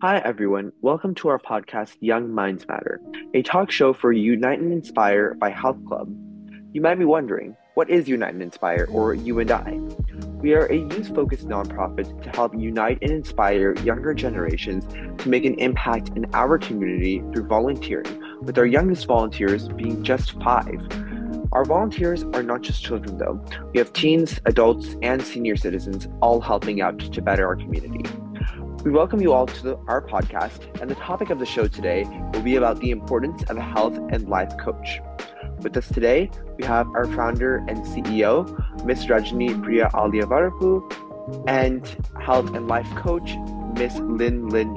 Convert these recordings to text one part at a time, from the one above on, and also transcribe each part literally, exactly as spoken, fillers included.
Hi, everyone. Welcome to our podcast, Young Minds Matter, a talk show for Unite and Inspire by Health Club. You might be wondering, what is Unite and Inspire, or U and I? We are a youth focused nonprofit to help unite and inspire younger generations to make an impact in our community through volunteering, with our youngest volunteers being just five. Our volunteers are not just children, though. We have teens, adults, and senior citizens all helping out to better our community. We welcome you all to the, our podcast, and the topic of the show today will be about the importance of a health and life coach. With us today, we have our founder and C E O, Miss Rajni Priya Aliavarapu, and health and life coach, Miss Lin Lin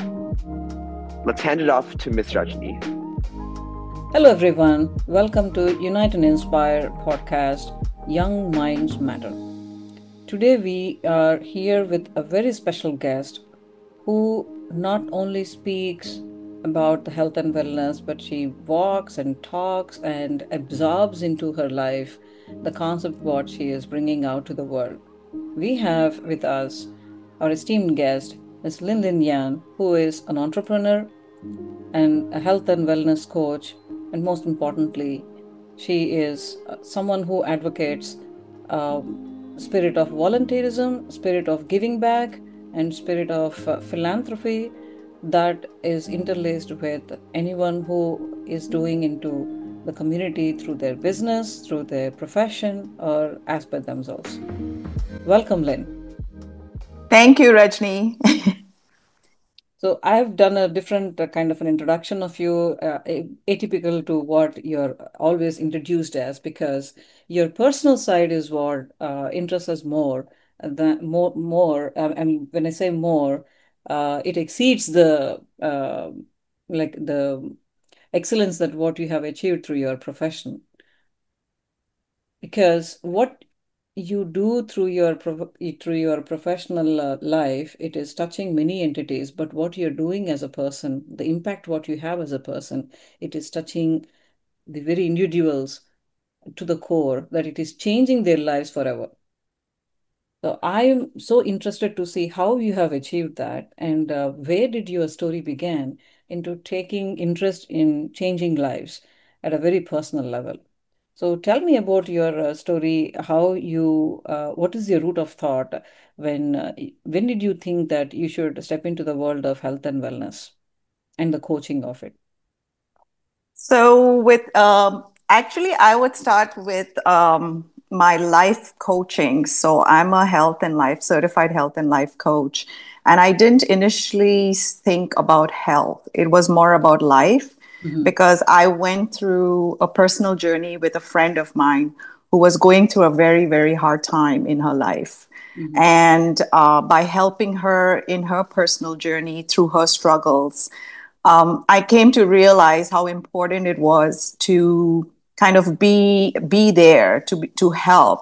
Yang. Let's hand it off to Miss Rajni. Hello, everyone. Welcome to Unite and Inspire podcast, Young Minds Matter. Today, we are here with a very special guest who not only speaks about the health and wellness, but she walks and talks and absorbs into her life the concept of what she is bringing out to the world. We have with us our esteemed guest, Miss Lin Lin Yan, who is an entrepreneur and a health and wellness coach, and most importantly, she is someone who advocates um, spirit of volunteerism, spirit of giving back, and spirit of uh, philanthropy that is interlaced with anyone who is doing into the community through their business, through their profession, or as per themselves. Welcome, Lynn. Thank you, Rajni. So I've done a different uh, kind of an introduction of you, uh, atypical to what you're always introduced as, because your personal side is what uh, interests us more. Than more, more. Um, and when I say more, uh, it exceeds the uh, like the excellence that what you have achieved through your profession. Because what you do through your prof- through your professional uh, life, it is touching many entities, but what you're doing as a person, the impact what you have as a person, it is touching the very individuals to the core, that it is changing their lives forever. So I'm so interested to see how you have achieved that, and uh, where did your story begin into taking interest in changing lives at a very personal level. So tell me about your uh, story, how you, uh, what is your root of thought when, uh, when did you think that you should step into the world of health and wellness and the coaching of it? So, with um, actually, I would start with um, my life coaching. So, I'm a health and life certified health and life coach. And I didn't initially think about health, it was more about life Mm-hmm. because I went through a personal journey with a friend of mine who was going through a very, very hard time in her life. Mm-hmm. And uh, by helping her in her personal journey through her struggles, um, I came to realize how important it was to kind of be be there to be, to help.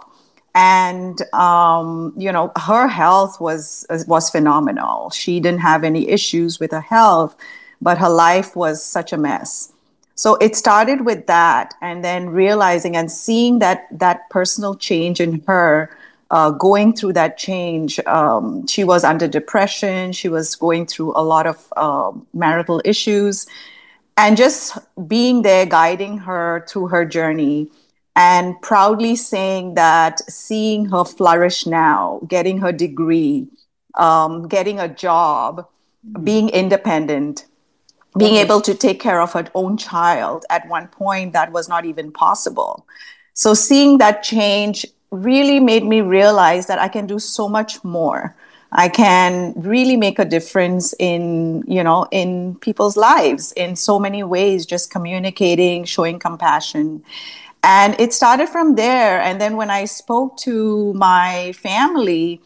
And um, you know, her health was was phenomenal. She didn't have any issues with her health, but her life was such a mess. So it started with that, and then realizing and seeing that that personal change in her, uh, going through that change. Um, she was under depression. She was going through a lot of uh, marital issues, and just being there, guiding her through her journey, and proudly saying that seeing her flourish now, getting her degree, um, getting a job, Mm-hmm. being independent, being Wonderful. able to take care of her own child. At one point, that was not even possible. So seeing that change really made me realize that I can do so much more. I can really make a difference in, you know, in people's lives in so many ways, just communicating, showing compassion. And it started from there. And then when I spoke to my family,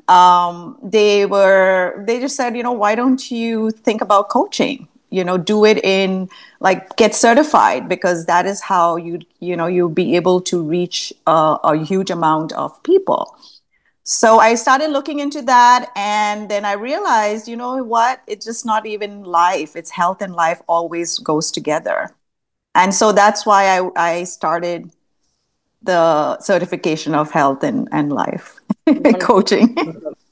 um, they were they just said, you know, why don't you think about coaching? You know, do it in, like, get certified, because that is how you you know you'll be able to reach a, a huge amount of people. So I started looking into that, and then I realized, you know what, it's just not even life, it's health, and life always goes together. And so that's why i, I started the certification of health and, and life Wonderful. coaching.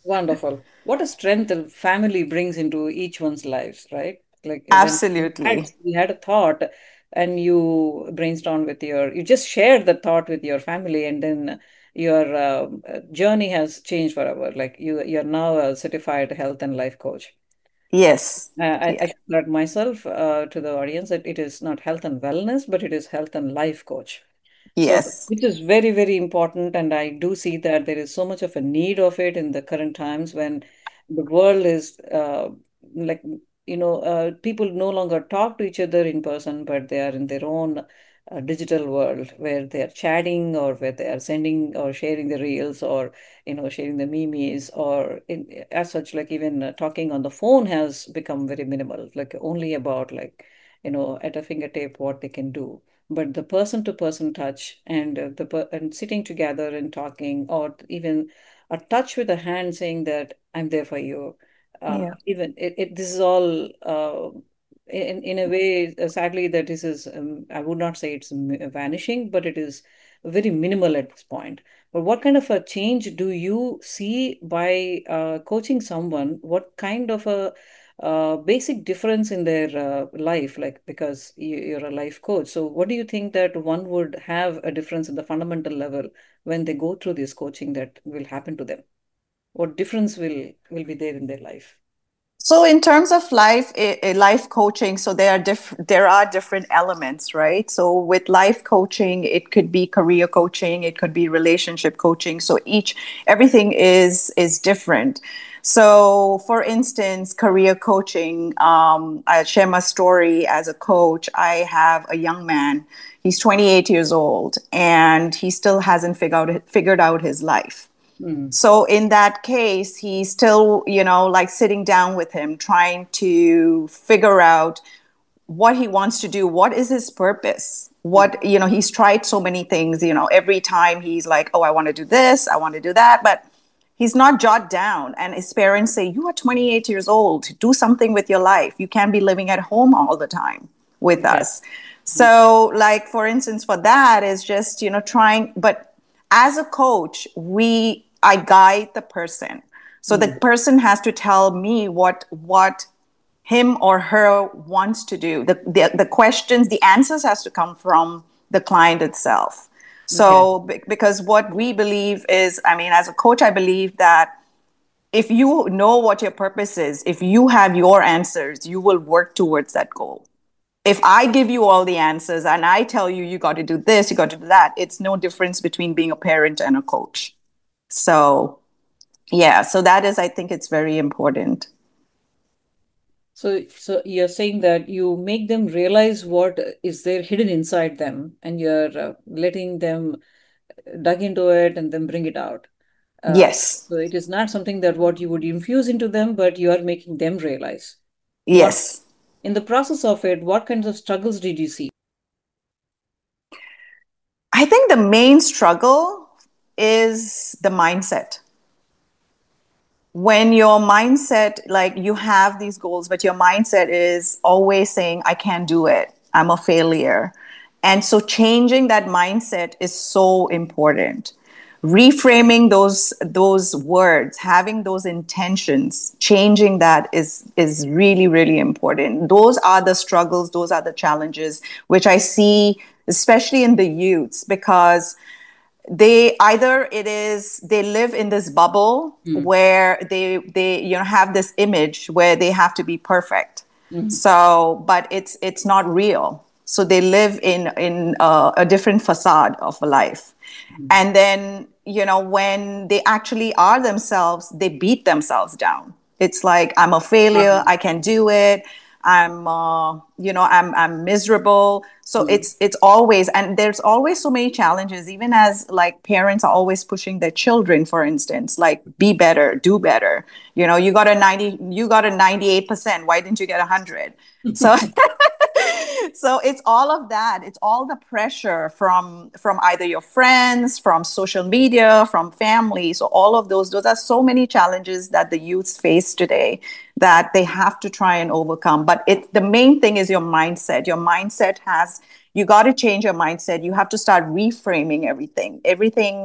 Wonderful. What a strength the family brings into each one's lives, right? Like when you had Absolutely. you had a thought and you brainstormed with your, you just shared the thought with your family, and then your uh, journey has changed forever. Like you, you're now a certified health and life coach. Yes. Uh, I, I Yeah. should add myself uh, to the audience that it is not health and wellness, but it is health and life coach. So, Yes. which is very, very important. And I do see that there is so much of a need of it in the current times when the world is uh, like, you know, uh, people no longer talk to each other in person, but they are in their own uh, digital world where they are chatting or where they are sending or sharing the reels or, you know, sharing the memes or in, as such, like even uh, talking on the phone has become very minimal, like only about like, you know, at a fingertip what they can do, but the person to person touch and uh, the per- and sitting together and talking or even a touch with a hand saying that I'm there for you, uh, Yeah. even it, it this is all uh, in in a way, uh, sadly, that this is um, I would not say it's m- vanishing, but it is very minimal at this point. But what kind of a change do you see by uh, coaching someone? What kind of a uh, basic difference in their uh, life, like because you, you're a life coach. So, what do you think that one would have a difference in the fundamental level when they go through this coaching that will happen to them? What difference will will be there in their life? So in terms of life, i- i- life coaching, so there are diff- there are different elements, right? So with life coaching, it could be career coaching, it could be relationship coaching. So each everything is is different. So for instance, career coaching, um, I share my story as a coach. I have a young man. He's twenty-eight years old, and he still hasn't figured out figured out his life. Mm, So in that case, he's still, you know, like sitting down with him, trying to figure out what he wants to do. What is his purpose? mm, What, you know, he's tried so many things, you know, every time he's like, oh, I want to do this, I want to do that. But he's not jot down. And his parents say, you are twenty-eight years old, do something with your life. You can't be living at home all the time with yes. us. Mm, So, like, for instance, for that is just, you know, trying, but as a coach, we, I guide the person. So the mm, person has to tell me what, what him or her wants to do. The, the, the questions, the answers has to come from the client itself. okay. So, because what we believe is, I mean, as a coach, I believe that if you know what your purpose is, if you have your answers, you will work towards that goal. If I give you all the answers and I tell you, you got to do this, you got to do that, it's no difference between being a parent and a coach. So, yeah, so that is, I think it's very important. So, so you're saying that you make them realize what is there hidden inside them, and you're uh, letting them dug into it and then bring it out. Uh, Yes, so it is not something that what you would infuse into them, but you are making them realize. What yes. in the process of it, what kinds of struggles did you see? I think the main struggle is the mindset. When your mindset, like you have these goals, but your mindset is always saying, I can't do it, I'm a failure. And so changing that mindset is so important. Reframing those those words, having those intentions, changing that is is really, really important. Those are the struggles, those are the challenges which I see, especially in the youths, because they either it is they live in this bubble Mm, where they they you know have this image where they have to be perfect, mm, so but it's it's not real, so they live in in a, a different facade of a life. mm. And then, you know when they actually are themselves, they beat themselves down. It's like, I'm a failure, Uh-huh. I can do it, i'm uh, you know i'm i'm miserable. So Mm, it's it's always, and there's always so many challenges, even as like parents are always pushing their children, for instance, like, be better, do better. You know you got a ninety, you got a ninety-eight percent, why didn't you get a one hundred? So so it's all of that, it's all the pressure from from either your friends, from social media, from family. So all of those those are so many challenges that the youths face today that they have to try and overcome. But it the main thing is your mindset. Your mindset has, you got to change your mindset. You have to start reframing everything everything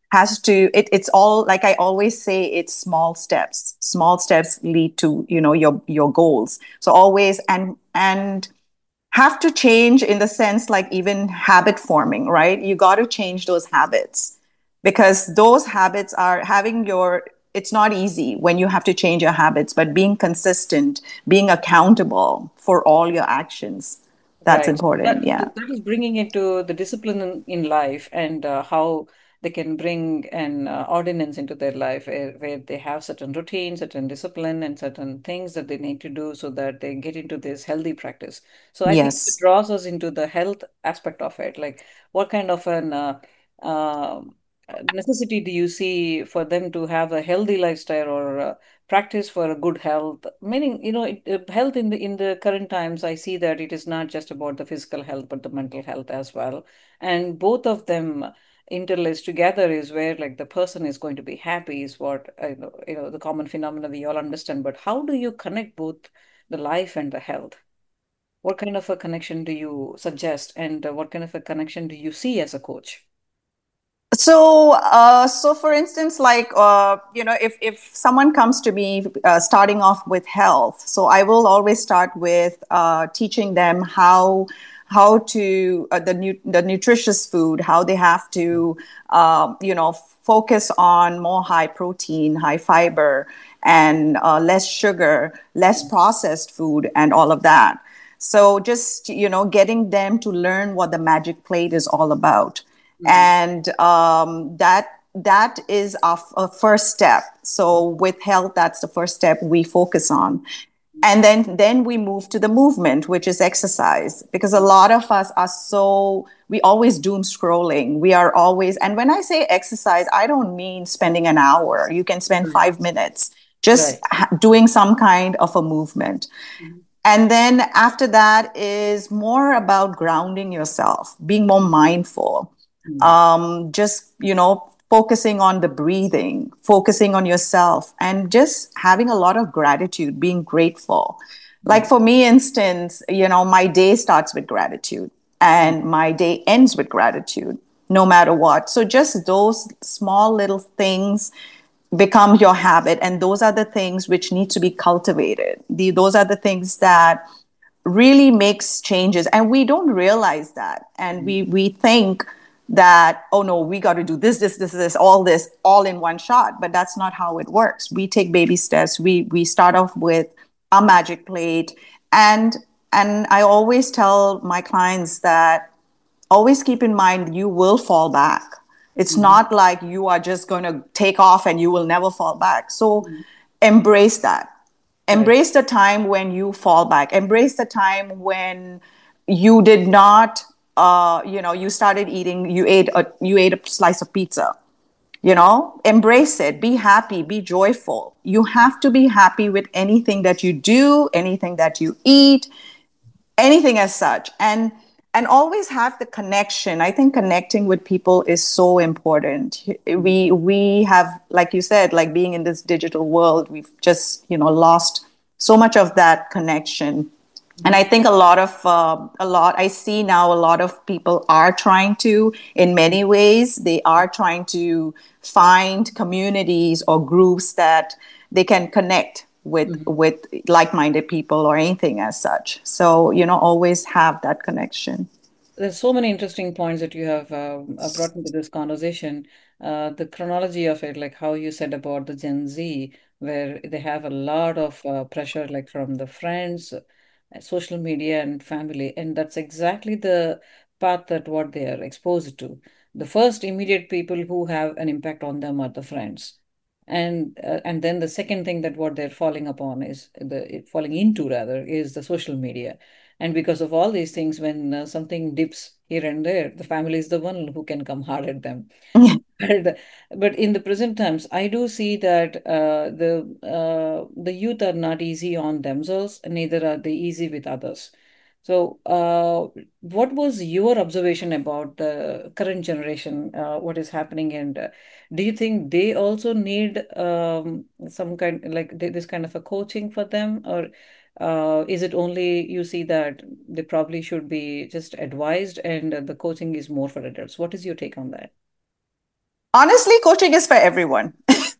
has to it, it's all like I always say, it's small steps. Small steps lead to, you know, your your goals. So always, and and have to change in the sense like even habit forming, right? You got to change those habits, because those habits are having your it's not easy when you have to change your habits, but being consistent, being accountable for all your actions, that's Right. So important. that Yeah. that is bringing it to the discipline in, in life, and uh, how they can bring an uh, ordinance into their life, where, where they have certain routine, certain discipline, and certain things that they need to do so that they get into this healthy practice. So I think it Yes. draws us into the health aspect of it. Like, what kind of an uh, um, uh, necessity do you see for them to have a healthy lifestyle, or uh, practice for a good health? Meaning, you know, it, uh, health in the in the current times, I see that it is not just about the physical health but the mental health as well, and both of them interlaced together is where, like, the person is going to be happy, is what I know, you know, the common phenomena we all understand. But how do you connect both the life and the health? What kind of a connection do you suggest, and uh, what kind of a connection do you see as a coach? So, uh, so for instance, like, uh, you know, if, if someone comes to me uh, starting off with health, so I will always start with uh, teaching them how how to uh, the nu- the nutritious food, how they have to, um, you know, focus on more high protein, high fiber, and uh, less sugar, less processed food, and all of that. So just, you know, getting them to learn what the magic plate is all about. Mm-hmm. And um, that that is our, our first step. So with health, that's the first step we focus on. And then then we move to the movement, which is exercise, because a lot of us are so we always doom scrolling. We are always, and when I say exercise, I don't mean spending an hour. You can spend Right. five minutes just Right. ha- doing some kind of a movement. Mhm. And then after that is more about grounding yourself, being more mindful, Mhm. um, just, you know, focusing on the breathing, focusing on yourself, and just having a lot of gratitude, being grateful. Like Mhm. for me, instance, you know, my day starts with gratitude and my day ends with gratitude, no matter what. So just those small little things become your habit, and those are the things which need to be cultivated. The, those are the things that really makes changes, and we don't realize that, and Mhm. we we think that, oh no, we got to do this this this this all this all in one shot, but that's not how it works. We take baby steps. We we start off with a magic plate. And and I always tell my clients that always keep in mind you will fall back. It's Mhm. not like you are just going to take off and you will never fall back. So Mhm. embrace that. Right. Embrace the time when you fall back. Embrace the time when you did not, uh, you know, you started eating, you ate a, you ate a slice of pizza. You know, embrace it. Be happy. Be joyful. You have to be happy with anything that you do, anything that you eat, anything as such. And and always have the connection. I think connecting with people is so important. Mhm. We we have, like you said, like being in this digital world, we've just, you know, lost so much of that connection. And I Mhm. think a lot of uh, a lot I see now, a lot of people are trying to, in many ways they are trying to find communities or groups that they can connect with Mhm. with like-minded people or anything as such. So, you know, always have that connection. There's so many interesting points that you have um, uh, brought into this conversation. Uh, the chronology of it, like how you said about the Gen Z, where they have a lot of uh, pressure, like from the friends, uh, social media, and family, and that's exactly the path that what they are exposed to. The first immediate people who have an impact on them are the friends, and uh, and then the second thing that what they're falling upon is the falling into rather is the social media. And because of all these things, when uh, something dips here and there, the family is the one who can come hard at them. But, but in the present times, I do see that uh, the uh, the youth are not easy on themselves, neither are they easy with others. So, uh, what was your observation about the current generation? Uh, what is happening, and uh, do you think they also need um, some kind like th- this kind of a coaching for them, or uh, is it only you see that they probably should be just advised, and uh, the coaching is more for adults? What is your take on that? Honestly, coaching is for everyone.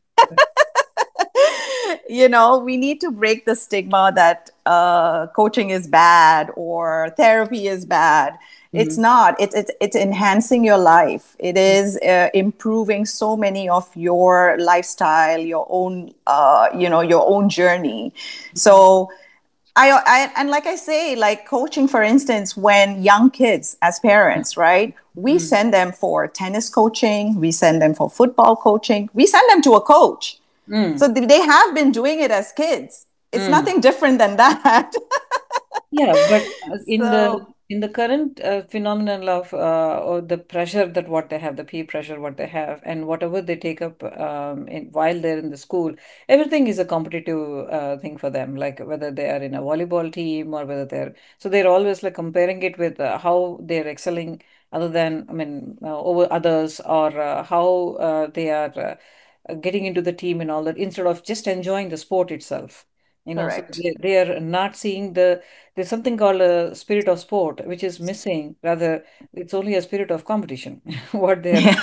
You know, we need to break the stigma that uh, coaching is bad or therapy is bad. It's Mhm. not. It's it's it's enhancing your life. It is uh, improving so many of your lifestyle, your own, uh, you know, your own journey. So I, I and like I say, like coaching, for instance, when young kids as parents, right? We Mhm. send them for tennis coaching, we send them for football coaching, we send them to a coach. Mm. So they have been doing it as kids. It's Mm. nothing different than that. Yeah, but uh, in the So in the current uh, phenomenon of uh, or the pressure that what they have, the peer pressure what they have, and whatever they take up um, in, while they're in the school, everything is a competitive uh, thing for them. Like whether they are in a volleyball team or whether they're so they're always like comparing it with uh, how they're excelling other than I mean uh, over others or uh, how uh, they are uh, getting into the team and all that instead of just enjoying the sport itself. You know, so correct. they, they are not seeing the there's something called a spirit of sport, which is missing. Rather, it's only a spirit of competition, what they're. Yeah.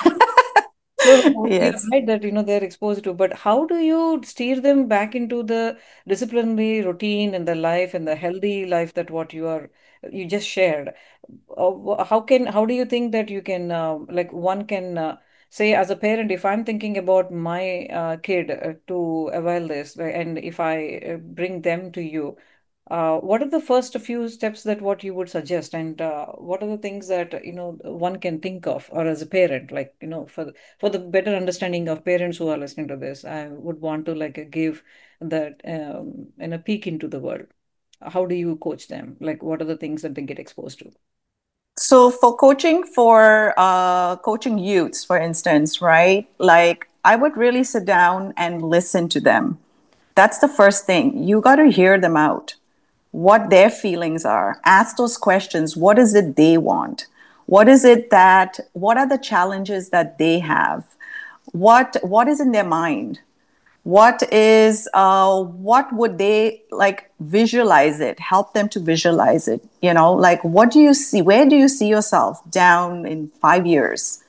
So you're Yes. right that, you know, they're exposed to, but how do you steer them back into the disciplinary routine and the life and the healthy life that what you are, you just shared? Uh, wh- How can, how do you think that you can, uh, like one can uh, say as a parent, if I'm thinking about my uh, kid uh, to avail this, uh, and if I uh, bring them to you, uh, what are the first few steps that what you would suggest, and uh, what are the things that you know one can think of, or as a parent, like you know, for for the better understanding of parents who are listening to this, I would want to like uh, give that um, and a peek into the world. How do you coach them? Like, what are the things that they get exposed to? So for coaching for uh, coaching youths, for instance, right? Like I would really sit down and listen to them. That's the first thing. You got to hear them out, what their feelings are. Ask those questions. What is it they want? What is it that, what are the challenges that they have? What, what is in their mind? What is, uh, what would they like visualize it, help them to visualize it? You know, like what do you see? Where do you see yourself down in five years?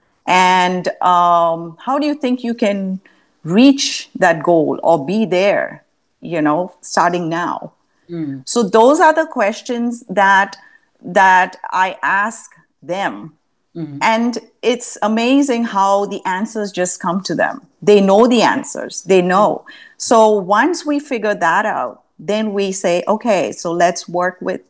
And um, how do you think you can reach that goal or be there, you know, starting now? Mm. So those are the questions that that I ask them. Mm-hmm. And it's amazing how the answers just come to them. They know the answers. They know. So once we figure that out, then we say, okay, so let's work with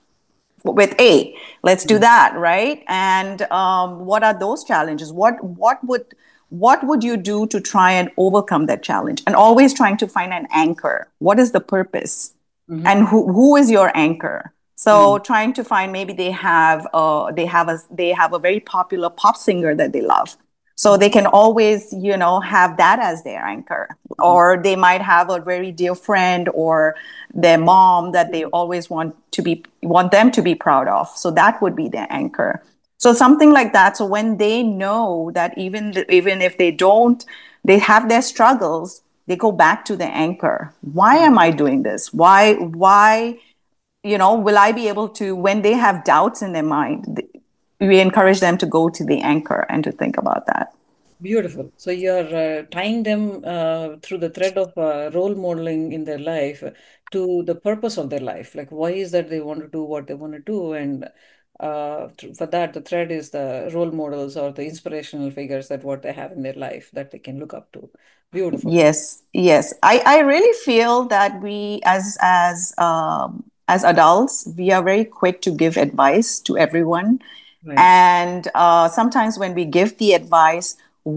with A. Let's do that, right? And um, what are those challenges? What what would what would you do to try and overcome that challenge? And always trying to find an anchor. What is the purpose? Mm-hmm. And who, who is your anchor? So Mm. trying to find, maybe they have uh, they have a they have a very popular pop singer that they love, so they can always, you know, have that as their anchor. Or they might have a very dear friend or their mom that they always want to be want them to be proud of, so that would be their anchor. So something like that. So when they know that, even even if they don't, they have their struggles, they go back to the anchor. Why am I doing this? Why why you know, will I be able to, when they have doubts in their mind, we encourage them to go to the anchor and to think about that. Beautiful. So you're uh, tying them uh, through the thread of uh, role modeling in their life to the purpose of their life. Like, why is that they want to do what they want to do? And uh, th- for that, the thread is the role models or the inspirational figures that what they have in their life that they can look up to. Beautiful. Yes, yes. I, I really feel that we, as as um, as adults, we are very quick to give advice to everyone, Right. and uh, sometimes when we give the advice,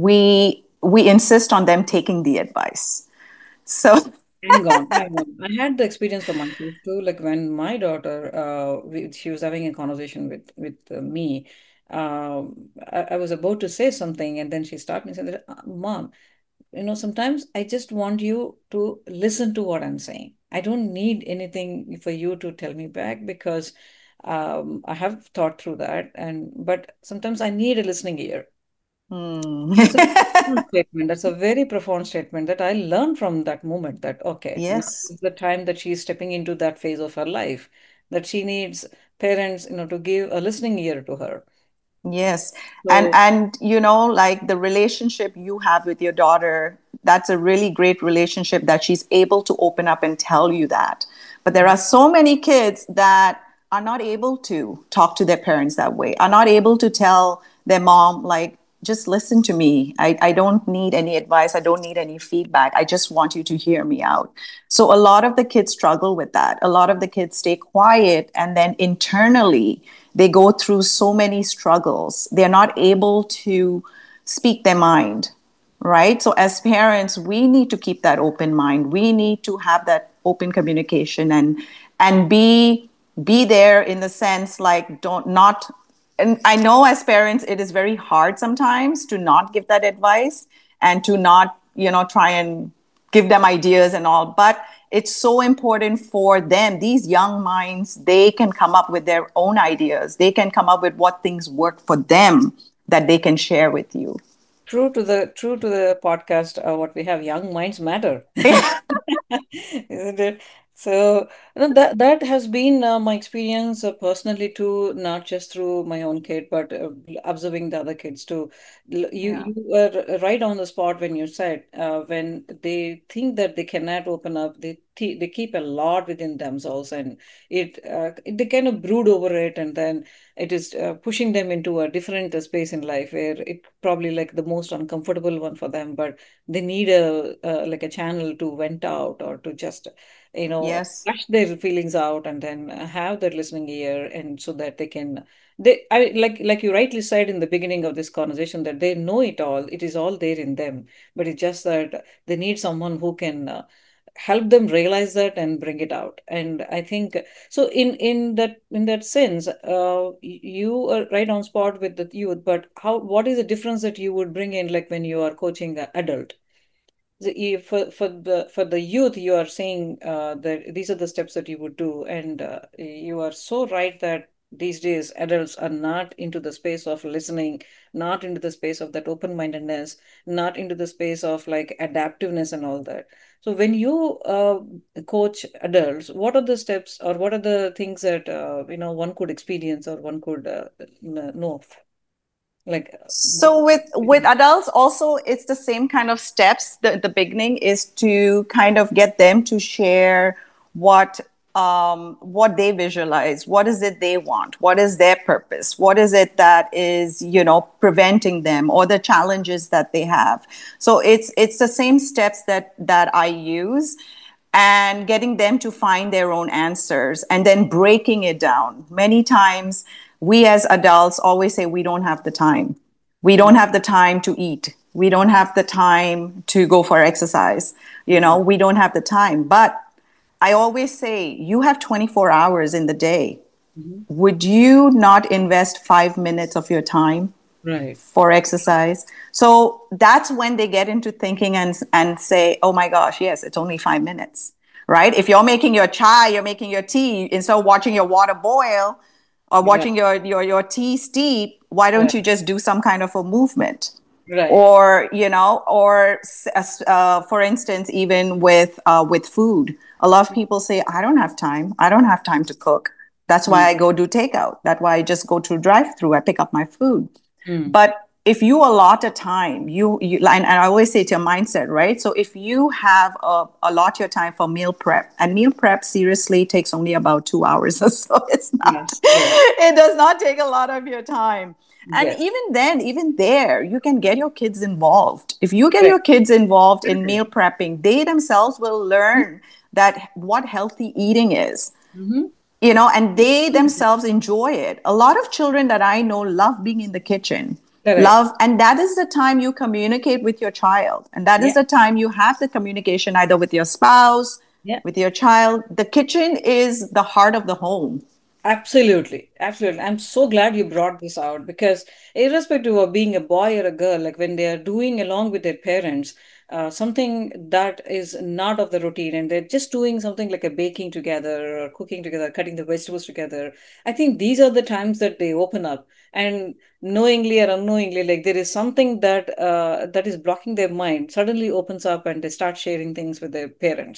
we we insist on them taking the advice. So Hang on, hang on. I had the experience for myself too. Like when my daughter, uh, we, she was having a conversation with with uh, me. Um, I, I was about to say something, and then she started me saying, that, "Uh, "Mom, you know, sometimes I just want you to listen to what I'm saying. I don't need anything for you to tell me back because um, I have thought through that, and but sometimes I need a listening ear." hmm. That's a profound statement. That's a very profound statement that I learned from that moment that, okay, now Yes. is the time that she's stepping into that phase of her life, that she needs parents, you know, to give a listening ear to her. Yes. And So, and you know, like the relationship you have with your daughter, that's a really great relationship that she's able to open up and tell you that. But there are so many kids that are not able to talk to their parents that way, are not able to tell their mom, like, just listen to me. I, I don't need any advice. I don't need any feedback. I just want you to hear me out. So a lot of the kids struggle with that. A lot of the kids stay quiet and then internally they go through so many struggles. They're not able to speak their mind, right? So as parents, we need to keep that open mind. We need to have that open communication and and be be there in the sense like don't not and I know as parents it is very hard sometimes to not give that advice and to not, you know, try and give them ideas and all, but it's so important for them, these young minds, they can come up with their own ideas, they can come up with what things work for them that they can share with you. true to the true to the podcast, uh, what we have, young minds matter. Isn't it? So you know, that that has been uh, my experience uh, personally too, not just through my own kid, but uh, observing the other kids too. L- You Yeah. you were right on the spot when you said uh, when they think that they cannot open up, they th they keep a lot within themselves, and it, uh, it they kind of brood over it, and then it is uh, pushing them into a different uh, space in life where it probably like the most uncomfortable one for them, but they need a, uh like a channel to vent out or to just you know Yes. flush their feelings out, and then uh, have their listening ear, and so that they can they I like like you rightly said in the beginning of this conversation that they know it all, it is all there in them, but it's just that they need someone who can uh, help them realize that and bring it out. And I think so in in that in that sense, uh, y- you are right on spot with the youth, but how what is the difference that you would bring in, like when you are coaching an adult? The, you- for for the for the youth, you are saying uh, that these are the steps that you would do, and uh, you are so right that these days adults are not into the space of listening, not into the space of that open-mindedness, not into the space of like adaptiveness and all that. So when you uh, coach adults, what are the steps or what are the things that uh, you know one could experience or one could uh, n- know of? Like, uh, what? So with with adults also it's the same kind of steps. The the beginning is to kind of get them to share what um what they visualize, what is it they want, what is their purpose, what is it that is, you know, preventing them or the challenges that they have. So it's it's the same steps that that I use, and getting them to find their own answers and then breaking it down. Many times we as adults always say we don't have the time. We don't Mhm. have the time to eat. We don't have the time to go for exercise. You know, Mhm. we don't have the time. But I always say you have twenty-four hours in the day. Mhm. Would you not invest five minutes of your time Right. for exercise? So that's when they get into thinking and, and say, oh my gosh, yes, it's only five minutes, right? If you're making your chai, you're making your tea, instead of watching your water boil or Yeah. watching your, your, your tea steep, why don't Right. you just do some kind of a movement? Right. Or, you know, or uh, for instance, even with uh, with food, a lot of people say, I don't have time. I don't have time to cook. That's why Mm. I go do takeout. That's why I just go to drive through. I pick up my food. Mm. But if you allot a time, you, you and, and I always say it's your mindset, right? So if you have a, allot your time for meal prep, and meal prep seriously takes only about two hours or so. It's Yeah. not, Yeah. it does not take a lot of your time. And Yes. even then, even there, you can get your kids involved. If you get your Correct. kids involved in meal prepping, they themselves will learn that what healthy eating is, Mm-hmm. you know, and they themselves enjoy it. A lot of children that I know love being in the kitchen, Correct. love, and that is the time you communicate with your child. And that is Yeah. the time you have the communication either with your spouse, Yeah. with your child. The kitchen is the heart of the home. Absolutely. Absolutely. I'm so glad you brought this out because, irrespective of being a boy or a girl, like when they are doing along with their parents, uh, something that is not of the routine and they're just doing something like a baking together or cooking together, cutting the vegetables together. I think these are the times that they open up and knowingly or unknowingly, like there is something that uh, that is blocking their mind, suddenly opens up and they start sharing things with their parents.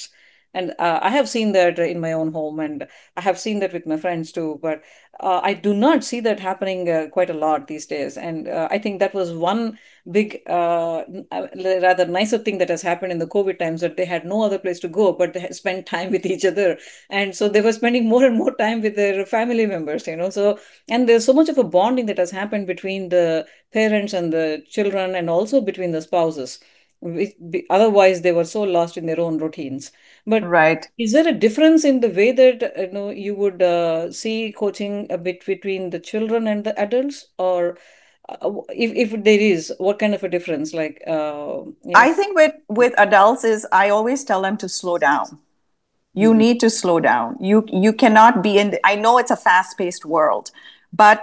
And uh, I have seen that in my own home, and I have seen that with my friends too. But uh, I do not see that happening uh, quite a lot these days. And uh, I think that was one big, uh, n- uh, rather nicer thing that has happened in the COVID times, that they had no other place to go, but they had spent time with each other. And so they were spending more and more time with their family members, you know. So, and there's so much of a bonding that has happened between the parents and the children, and also between the spouses. Which, be- otherwise, they were so lost in their own routines. But Right. is there a difference in the way that uh, you know you would uh, see coaching a bit between the children and the adults, or uh, if if there is, what kind of a difference? Like, uh, I yes. think with with adults is I always tell them to slow down. You Mhm. need to slow down. You you cannot be in the, I know it's a fast-paced world, but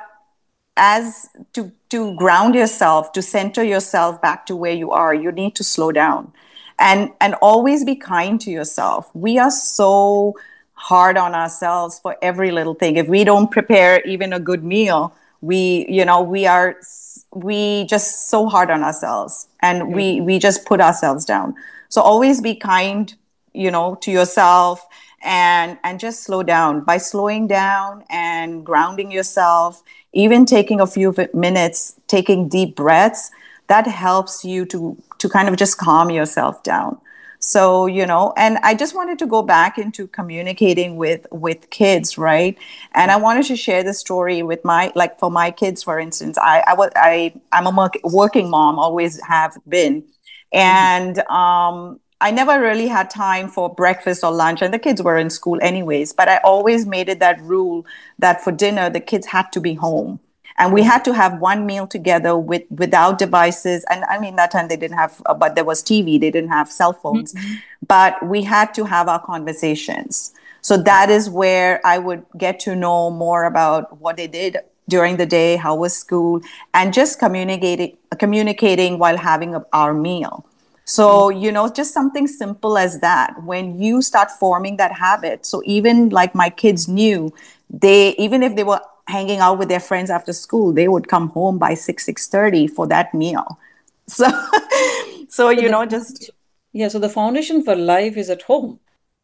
as to to ground yourself, to center yourself back to where you are, you need to slow down, and and always be kind to yourself. We are so hard on ourselves for every little thing. If we don't prepare even a good meal, we you know we are we just so hard on ourselves, and Right. we we just put ourselves down. So always be kind, you know to yourself, and and just slow down. By slowing down and grounding yourself, even taking a few minutes, taking deep breaths, that helps you to to kind of just calm yourself down. So, you know and I just wanted to go back into communicating with with kids, right? And I wanted to share the story with my, like, for my kids, for instance. I i was i i'm a working mom, always have been. Mhm. And um I never really had time for breakfast or lunch, and the kids were in school anyways. But I always made it that rule that for dinner, the kids had to be home. And we Right. had to have one meal together with without devices. And I mean, that time they didn't have, uh, but there was T V. They didn't have cell phones, Mhm. but we had to have our conversations. So that is where I would get to know more about what they did during the day, how was school, and just communicating communicating while having a, our meal. Mhm. So, you know, just something simple as that. When you start forming that habit, so even like my kids knew, they, even if they were hanging out with their friends after school, they would come home by six, six thirty for that meal. So, so, So you the know, just foundation- yeah, so the foundation for life is at home,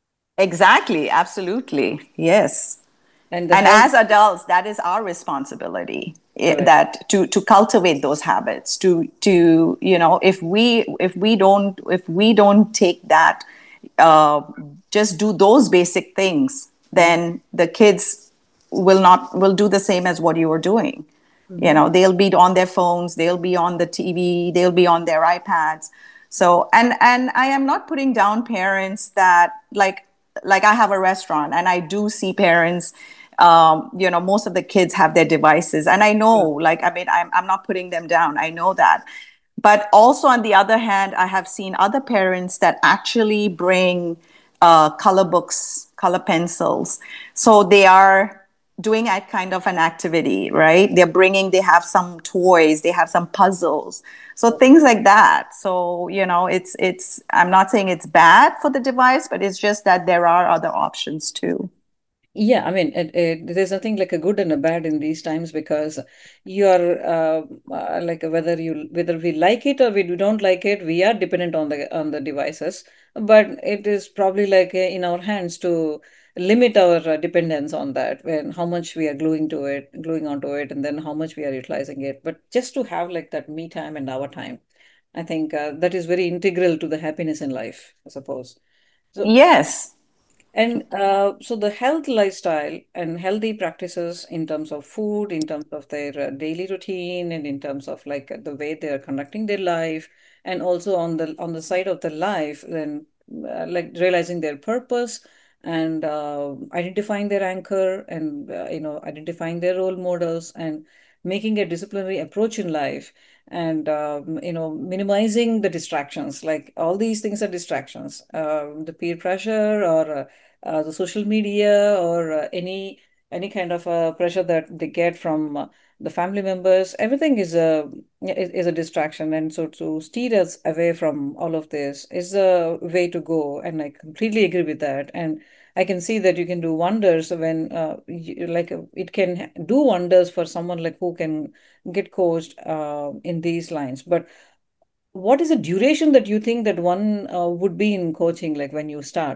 exactly, absolutely. Yes. and the And health. as adults, that is our responsibility, eh, Correct. that to to cultivate those habits, to to you know if we if we don't if we don't take that, uh, just do those basic things, Mhm. then the kids will not will do the same as what you are doing. You Mhm. know, they'll be on their phones, they'll be on the T V, they'll be on their iPads. So, and and I am not putting down parents that, like like I have a restaurant, and I do see parents, um, you know, most of the kids have their devices. And I know, Sure. like, I mean, I'm, I'm not putting them down. I know that. But also, on the other hand, I have seen other parents that actually bring uh, color books, color pencils. So they are doing a kind of an activity, right? They're bringing, they have some toys, they have some puzzles. So things like that. So, you know, it's, it's, I'm not saying it's bad for the device, but it's just that there are other options too. Yeah, I mean, it, it, there's nothing like a good and a bad in these times, because you are uh, uh, like whether you whether we like it or we don't like it, we are dependent on the on the devices. But it is probably like uh, in our hands to limit our uh, dependence on that, when how much we are gluing to it, gluing onto it, and then how much we are utilizing it. But just to have like that me time and our time, I think uh, that is very integral to the happiness in life, I suppose. So Yes. and uh, so the health lifestyle and healthy practices in terms of food, in terms of their uh, daily routine, and in terms of like the way they are conducting their life, and also on the on the side of the life, then uh, like realizing their purpose, and uh, identifying their anchor, and uh, you know identifying their role models, and making a disciplinary approach in life, and um, you know minimizing the distractions. Like all these things are distractions, uh, the peer pressure, or uh, uh, the social media, or uh, any any kind of uh, pressure that they get from uh, the family members. Everything is a is, is a distraction, and so to steer us away from all of this is a way to go. And I completely agree with that. And I can see that you can do wonders when uh, you, like uh, it can do wonders for someone like who can get coached uh, in these lines. But what is the duration that you think that one uh, would be in coaching, like when you start, like?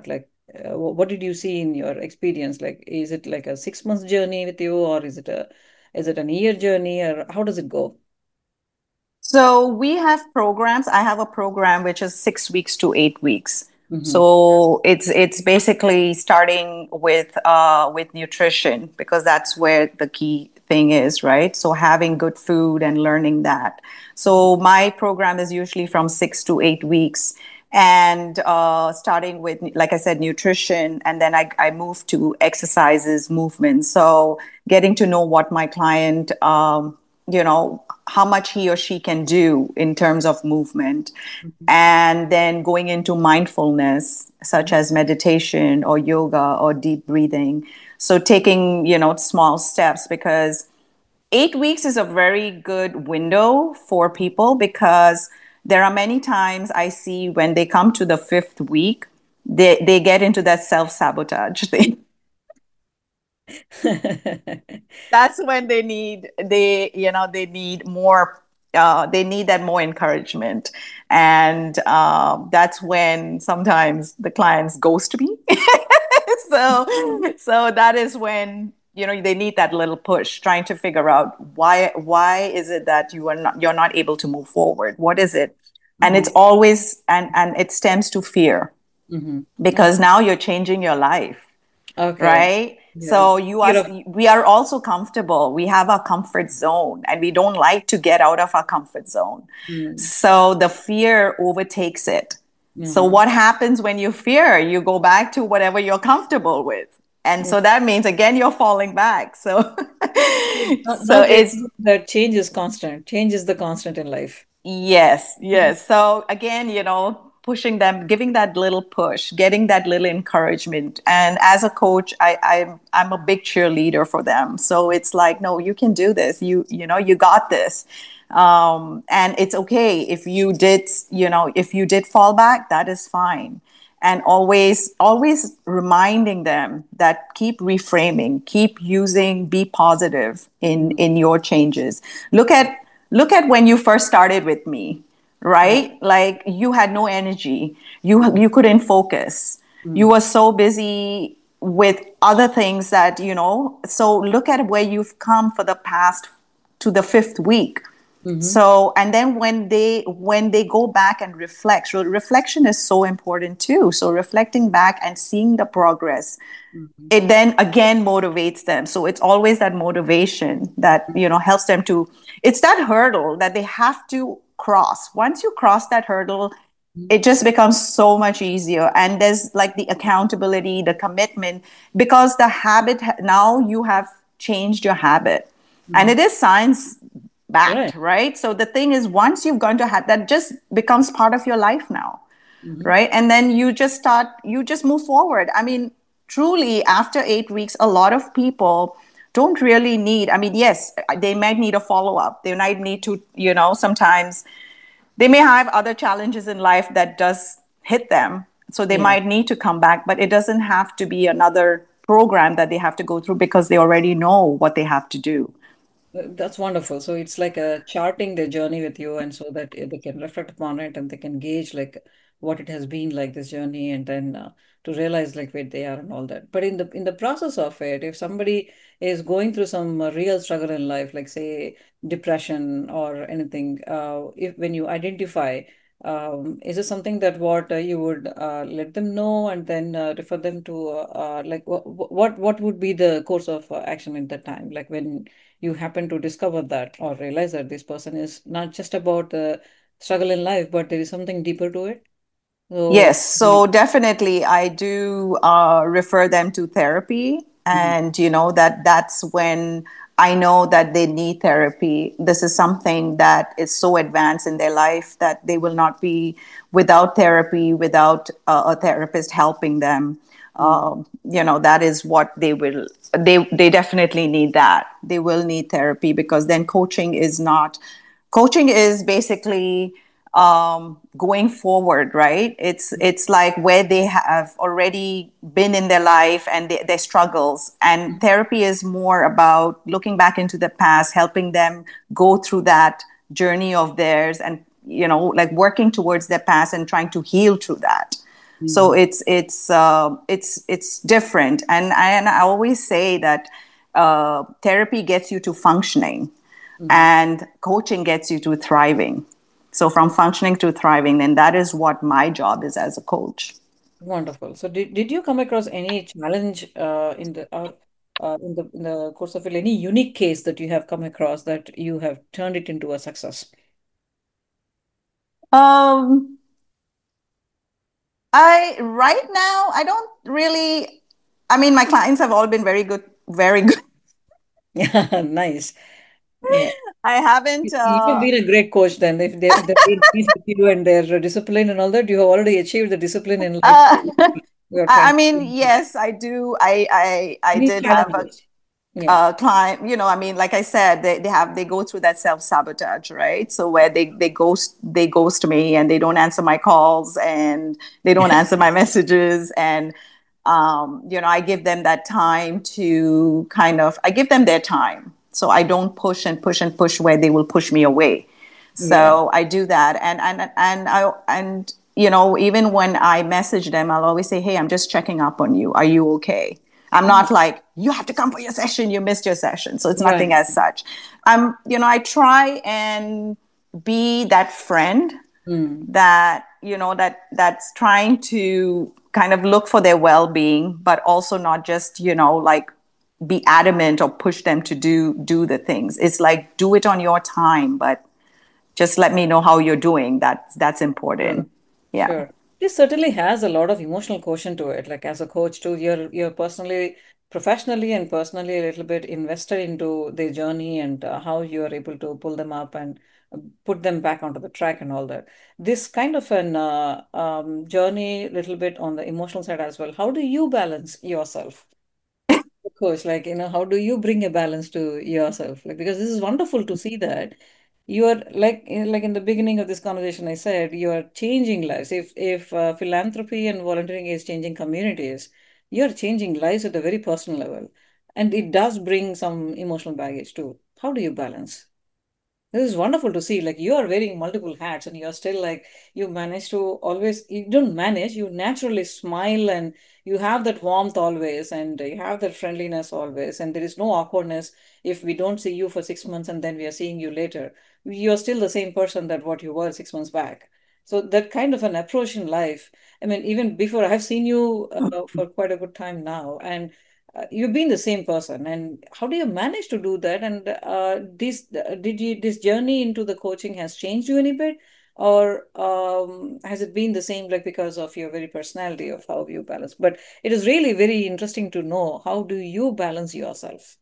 uh, wh- what did you see in your experience? Like, is it like a six months journey with you, or is it a is it an year journey, or how does it go? So we have programs. I have a program which is six weeks to eight weeks. Mm-hmm. So it's it's basically starting with uh, with nutrition, because that's where the key thing is, right? So having good food and learning that. So my program is usually from six to eight weeks, and uh, starting with, like I said, nutrition, and then I, I move to exercises, movement. So getting to know what my client, um, you know, how much he or she can do in terms of movement, and then going into mindfulness, such as meditation or yoga or deep breathing. So taking, you know, small steps, because eight weeks is a very good window for people, because there are many times I see when they come to the fifth week, they, they get into that self-sabotage thing. That's when they need, they you know they need more, uh, they need that more encouragement, and um, that's when sometimes the clients ghost me. so so that is when, you know, they need that little push, trying to figure out why why is it that you are not you're not able to move forward, what is it. And Mm-hmm. it's always, and and it stems to fear, Mm-hmm. because now you're changing your life, Okay. right? Yeah. So you are, Fear of. we are also comfortable. We have our comfort zone, and we don't like to get out of our comfort zone. Mm. So the fear overtakes it. So Uh-huh. what happens when you fear? You go back to whatever you're comfortable with. And Yeah. so that means again you're falling back. So Now, so now they it's, know that change is constant. Change is the constant in life. yes, yes. So again, you know, pushing them, giving that little push, getting that little encouragement. And as a coach, I, I'm I'm a big cheerleader for them. So it's like, no, you can do this. You you know, you got this. Um, and it's okay if you did, you know, if you did fall back, that is fine. And always, always reminding them that keep reframing, keep using, be positive in Mm. in your changes. Look at look at when you first started with me, Yeah. right? Like you had no energy, you you couldn't focus, you Mm. were so busy with other things that, you know. So look at where you've come for the past, to the fifth week. Mm-hmm. So, and then when they when they go back and reflect, so reflection is so important too. So reflecting back and seeing the progress, Mm-hmm. it then again motivates them. So it's always that motivation that, you know, helps them to, it's that hurdle that they have to cross. Once you cross that hurdle, it just becomes so much easier. And there's like the accountability, the commitment, because the habit, now you have changed your habit, and Mm-hmm. it is science backed, Right. right? So the thing is, once you've gone to have that, just becomes part of your life now, Mm-hmm. right? And then you just start, you just move forward. I mean, truly, after eight weeks, a lot of people don't really need, I mean, yes, they might need a follow up. They might need to, you know, sometimes they may have other challenges in life that does hit them. So they Yeah. might need to come back, but it doesn't have to be another program that they have to go through, because they already know what they have to do. Uh, That's wonderful. So it's like a charting their journey with you, and so that uh, they can reflect upon it and they can gauge like what it has been like this journey, and then uh, to realize like where they are and all that. But in the in the process of it, if somebody is going through some uh, real struggle in life, like say depression or anything, uh, if when you identify, um, is it something that what uh, you would uh, let them know and then uh, refer them to uh, uh, like what what what would be the course of uh, action at that time, like when you happen to discover that or realize that this person is not just about the struggle in life, but there is something deeper to it. So, Yes, mm, so definitely I do uh, refer them to therapy. mhm, And, you know, that that's when I know that they need therapy. This is something that is so advanced in their life that they will not be without therapy, without uh, a therapist helping them. mm, Um, you know, that is what they will, they, they definitely need that. They will need therapy, because then coaching is not, coaching is basically um, going forward, right? It's it's like where they have already been in their life and they, their struggles, and therapy is more about looking back into the past, helping them go through that journey of theirs, and, you know, like working towards their past and trying to heal through that. So Mhm. it's it's uh, it's it's different, and and I always say that uh, therapy gets you to functioning, Mhm. and coaching gets you to thriving. So from functioning to thriving, then that is what my job is as a coach. Wonderful. So did, did you come across any challenge uh, in the uh, uh, in the in the course of it, any unique case that you have come across that you have turned it into a success? Um, I right now I don't really. I mean, my clients have all been very good, very good. Yeah, nice. Yeah. I haven't. You have Uh, been a great coach then. If they if they're being pleased with you and their discipline and all that, you have already achieved the discipline in life uh, you're I I trying to mean, bring to. yes, I do. I I I Any did have a, challenges? Yeah. a client. You know, I mean, like I said, they, they have they go through that self sabotage, right? So where they they ghost they ghost me, and they don't answer my calls, and they don't answer my messages, and um, you know, I give them that time to kind of I give them their time. So I don't push and push and push where they will push me away. Yeah. So I do that, and and and I and you know, even when I message them, I'll always say, "Hey, I'm just checking up on you. Are you okay?" I'm Mhm. not like, "You have to come for your session. You missed your session." So it's nothing Right. as such. I'm, you know, I try and be that friend Mm. that you know that that's trying to kind of look for their well-being, but also not just you know like be adamant or push them to do do the things. It's like do it on your time, but just let me know how you're doing. That's that's Sure. important. Yeah. Sure. This certainly has a lot of emotional quotient to it. Like as a coach too, you're you're personally, professionally and personally a little bit invested into their journey and uh, how you are able to pull them up and uh, put them back onto the track and all that. This kind of an uh, um, journey, little bit on the emotional side as well. How do you balance yourself? Of course, like, you know, how do you bring a balance to yourself? Like, because this is wonderful to see that you are like, in- like in the beginning of this conversation, I said you are changing lives. If if uh, philanthropy and volunteering is changing communities, you're changing lives at a very personal level, and it does bring some emotional baggage too. How do you balance? This is wonderful to see. Like you are wearing multiple hats and you're still like you manage to always you don't manage, you naturally smile and you have that warmth always and you have that friendliness always and there is no awkwardness if we don't see you for six months and then we are seeing you later. You're still the same person that what you were six months back. So that kind of an approach in life. I mean, even before I've seen you uh, for quite a good time now, and uh, you've been the same person and how do you manage to do that and uh, this uh, did you this journey into the coaching has changed you any bit or um, has it been the same like because of your very personality of how you balance but it is really very interesting to know how do you balance yourself.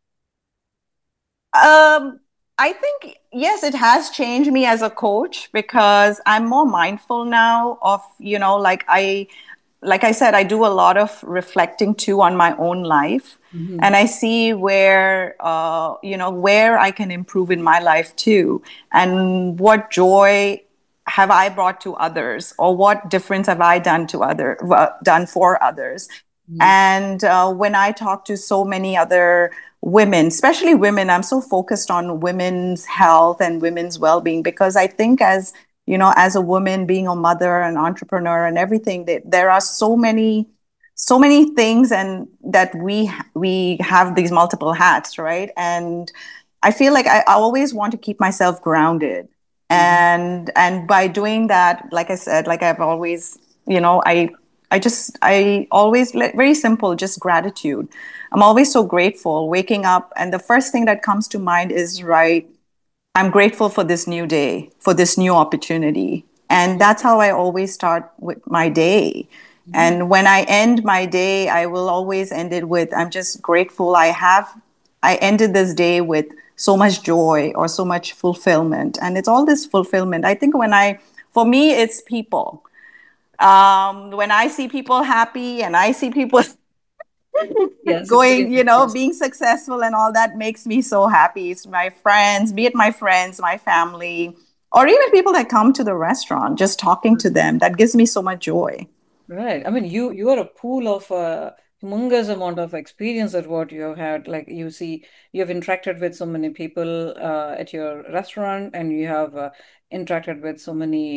um I think yes, it has changed me as a coach because I'm more mindful now of you know like I like I said, I do a lot of reflecting too on my own life. Hmm. And I see where, uh, you know, where I can improve in my life too. And what joy have I brought to others or what difference have I done to other, uh, done for others. And uh, when I talk to so many other women, especially women, I'm so focused on women's health and women's well-being because I think as you know, as a woman, being a mother, an entrepreneur, and everything, that there are so many, so many things, and that we we have these multiple hats, right? And I feel like I, I always want to keep myself grounded, Hmm. and and by doing that, like I said, like I've always, you know, I I just I always let very simple, just gratitude. I'm always so grateful waking up, and the first thing that comes to mind is right. I'm grateful for this new day, for this new opportunity. And that's how I always start with my day. Hmm. And when I end my day, I will always end it with I'm just grateful I have, I ended this day with so much joy or so much fulfillment. And it's all this fulfillment. I think when I, for me, it's people. Um, when I see people happy and I see people Yes, it's very going, you know, nice. being successful and all that makes me so happy. It's my friends, be it my friends, my family, or even people that come to the restaurant, just talking to them, that gives me so much joy. Right. I mean, you you are a pool of a humongous amount of experience at what you have had. Like you see, you have interacted with so many people uh, at your restaurant, and you have uh, interacted with so many.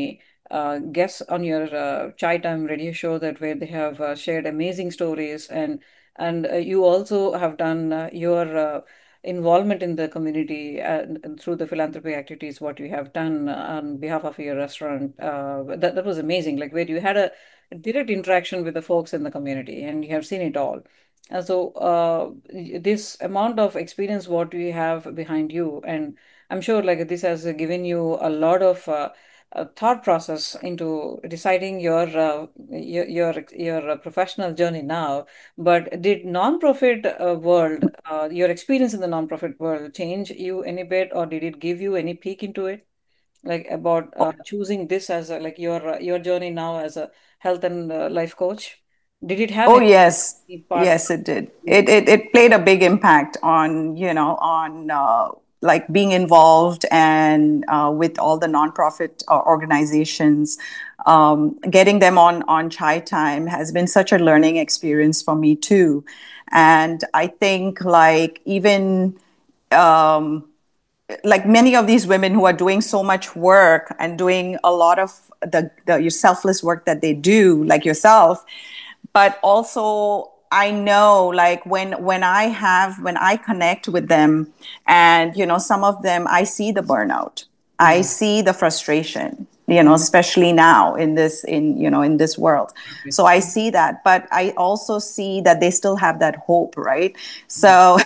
uh, guests on your uh, Chai Time radio show that where they have uh, shared amazing stories, and and uh, you also have done uh, your uh, involvement in the community uh, through the philanthropy activities, what you have done on behalf of your restaurant. Uh, that, that was amazing, like where you had a direct interaction with the folks in the community and you have seen it all. And so uh, y- this amount of experience what we have behind you, and I'm sure like this has given you a lot of uh, uh, thought process into deciding your uh, your your, your uh, professional journey now. But did nonprofit uh, world, uh, your experience in the nonprofit world, change you any bit, or did it give you any peek into it, like about uh, choosing this as a, like your uh, your journey now as a health and uh, life coach? Did it have Oh any yes, part? yes, it did. It it it played a big impact on you know on uh, like being involved and uh, with all the nonprofit uh, organizations. Um, getting them on on Chai Time has been such a learning experience for me too, and I think like even um, like many of these women who are doing so much work and doing a lot of the, the your selfless work that they do, like yourself, but also I know like when when I have when I connect with them, and you know some of them I see the burnout, I Mm, see the frustration, you know mm, especially now in this in you know in this world. okay. So I see that, but I also see that they still have that hope, right? Mm, So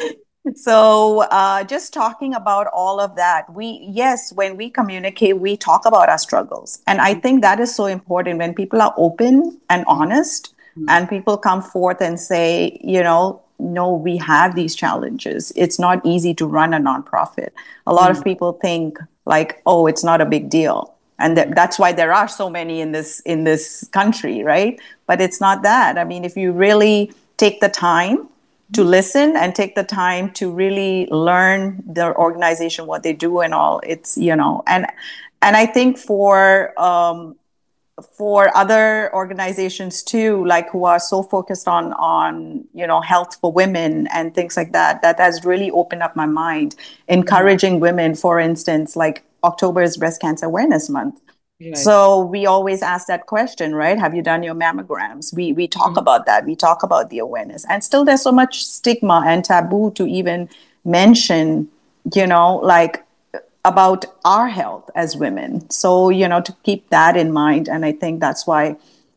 so uh, just talking about all of that, we yes, when we communicate we talk about our struggles, and I mm, think that is so important when people are open and mm, honest, mm, and people come forth and say, you know no, we have these challenges, it's not easy to run a nonprofit. A lot of mm, people think like, oh, it's not a big deal, and th- mm, that's why there are so many in this in this country, right? But it's not that. I mean, if you really take the time to mm. listen and take the time to really learn their organization, what they do and all, it's you know and and I think for um for other organizations too, like who are so focused on on you know health for women and things like that, that has really opened up my mind, Mm. encouraging women. For instance, like October is breast cancer awareness month, Right. so we always ask that question, right? Have you done your mammograms? We we talk Mhm. about that. We talk about the awareness, and still there's so much stigma and taboo to even mention, you know, like about our health as women. So you know, to keep that in mind, and I think that's why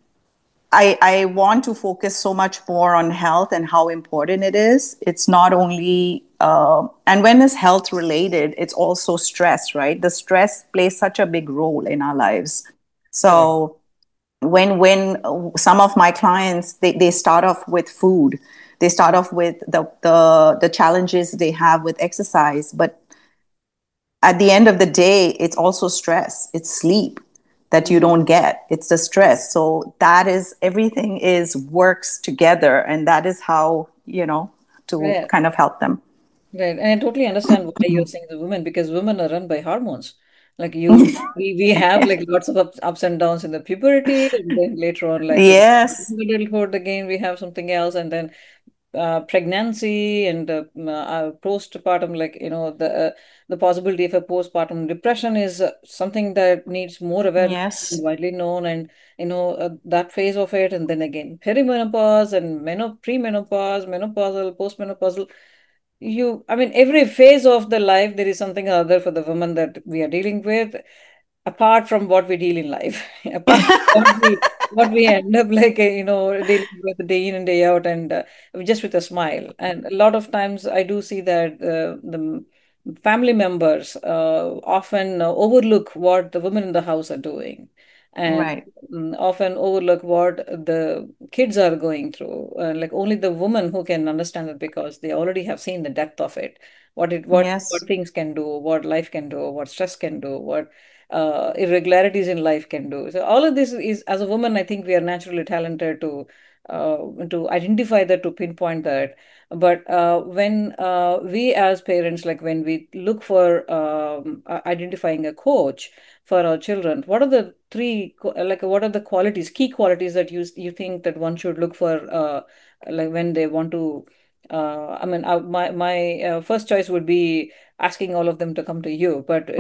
I, I want to focus so much more on health and how important it is. It's not only, uh, and when it's health related, it's also stress, right? The stress plays such a big role in our lives. Correct. So when when some of my clients, they, they start off with food, they start off with the, the the challenges they have with exercise, but at the end of the day, it's also stress. It's sleep that you Mm. don't get. It's the stress. So that is everything is works together, and that is how you know to Right. kind of help them. Right. And I totally understand why you're saying the women, because women are run by hormones. Like you, we, we have like lots of ups, ups and downs in the puberty, and then later on, like in Yes, adulthood, again, we have something else, and then uh, pregnancy and uh, m- uh, postpartum, like you know, the uh, the possibility of a postpartum depression is uh, something that needs more awareness and yes, widely known, and you know uh, that phase of it, and then again perimenopause and menop premenopause, menopausal, postmenopausal. You, I mean, every phase of the life, there is something or other for the woman that we are dealing with, apart from what we deal in life, apart from what we, what we end up like, uh, you know, dealing with day in and day out, and uh, just with a smile. And a lot of times I do see that uh, the family members uh, often uh, overlook what the women in the house are doing, and right, mm, often overlook what the kids are going through. Uh, like only the woman who can understand it, because they already have seen the depth of it, what it what what yes, things can do, what life can do, what stress can do, what uh, irregularities in life can do. So all of this is, as a woman, I think we are naturally talented to uh, to identify that, to pinpoint that. But uh, when uh, we as parents, like when we look for um, uh, identifying a coach for our children, what are the three co- like what are the qualities, key qualities that you you think that one should look for, uh, like when they want to. Uh, I mean, uh, my my uh, first choice would be asking all of them to come to you, but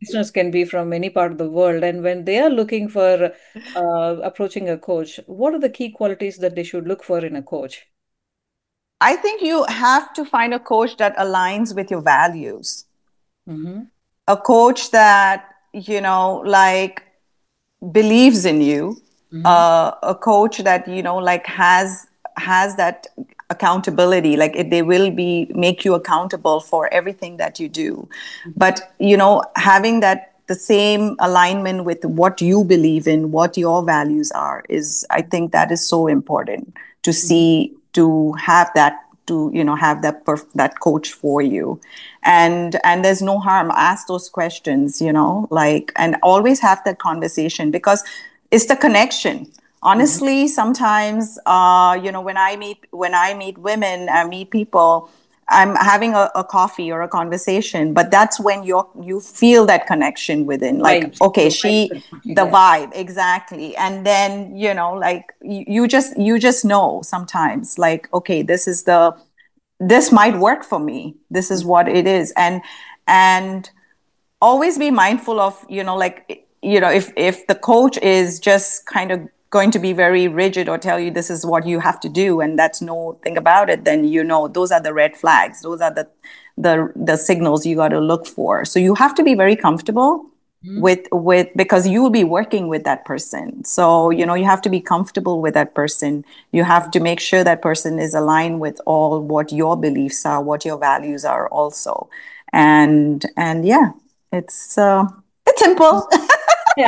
listeners can be from any part of the world, and when they are looking for uh, approaching a coach, what are the key qualities that they should look for in a coach? I think you have to find a coach that aligns with your values, Mm-hmm. a coach that, you know, like believes in you, Mm-hmm. uh, a coach that, you know, like has has that accountability, like it, they will be make you accountable for everything that you do. But, you know, having that the same alignment with what you believe in, what your values are, is, I think that is so important to Mm-hmm. see, to have that, to, you know, have that perf- that coach for you. And and there's no harm, ask those questions, you know, like, and always have that conversation, because it's the connection. Mm-hmm. Honestly, sometimes, uh you know, when i meet when I meet women, I meet people, I'm having a, a coffee or a conversation, but that's when you you feel that connection within, like, Vibes, okay, the vibes she, that you the get. vibe, exactly. And then, you know, like, you, you just you just know sometimes, like, okay, this is the this might work for me, this is what it is. And and always be mindful of, you know, like, you know, if if the coach is just kind of going to be very rigid or tell you this is what you have to do and that's no thing about it, then, you know, those are the red flags, those are the the the signals you got to look for. So you have to be very comfortable Mm-hmm. with with because you will be working with that person, so, you know, you have to be comfortable with that person. You have to make sure that person is aligned with all what your beliefs are, what your values are also. And and yeah, it's uh, it's simple. Yeah.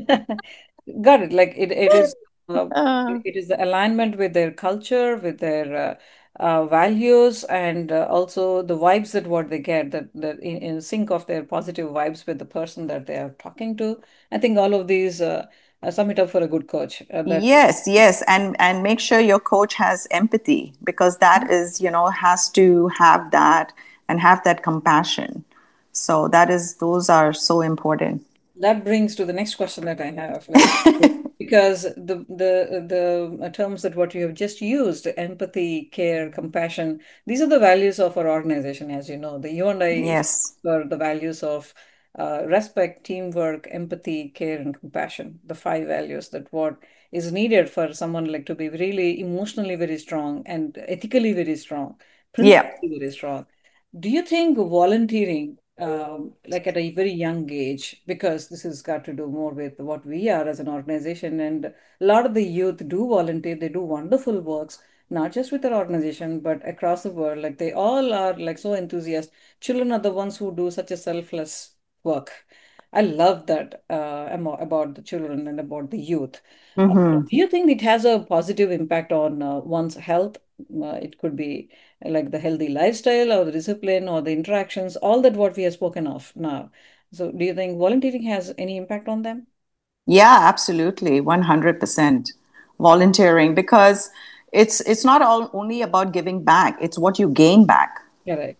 Got it. Like it, it is, uh, Uh, it is the alignment with their culture, with their uh, uh, values, and uh, also the vibes that what they get, that that in, in sync of their positive vibes with the person that they are talking to. I think all of these uh, uh, sum it up for a good coach. Uh, that yes, yes, and and make sure your coach has empathy, because that is, you know, has to have that, and have that compassion. So that is those are so important. that brings to the next question that I have, like, because the the the terms that what you have just used, empathy, care, compassion, these are the values of our organization, as you know. The you and I Yes. are the values of uh, respect, teamwork, empathy, care, and compassion. The five values that what is needed for someone like to be really emotionally very strong and ethically very strong, Yeah. principally very strong. Do you think volunteering, um, like at a very young age, because this has got to do more with what we are as an organization, and a lot of the youth do volunteer, they do wonderful works, not just with our organization, but across the world. Like they all are like so enthusiastic. Children are the ones who do such a selfless work. I love that uh, amo- about the children and about the youth. Uh, Mm-hmm. do you think it has a positive impact on uh, one's health? Uh, it could be like the healthy lifestyle or the discipline or the interactions, all that what we have spoken of now. So, do you think volunteering has any impact on them? Yeah, absolutely, one hundred percent volunteering, because it's it's not all only about giving back, it's what you gain back. Correct.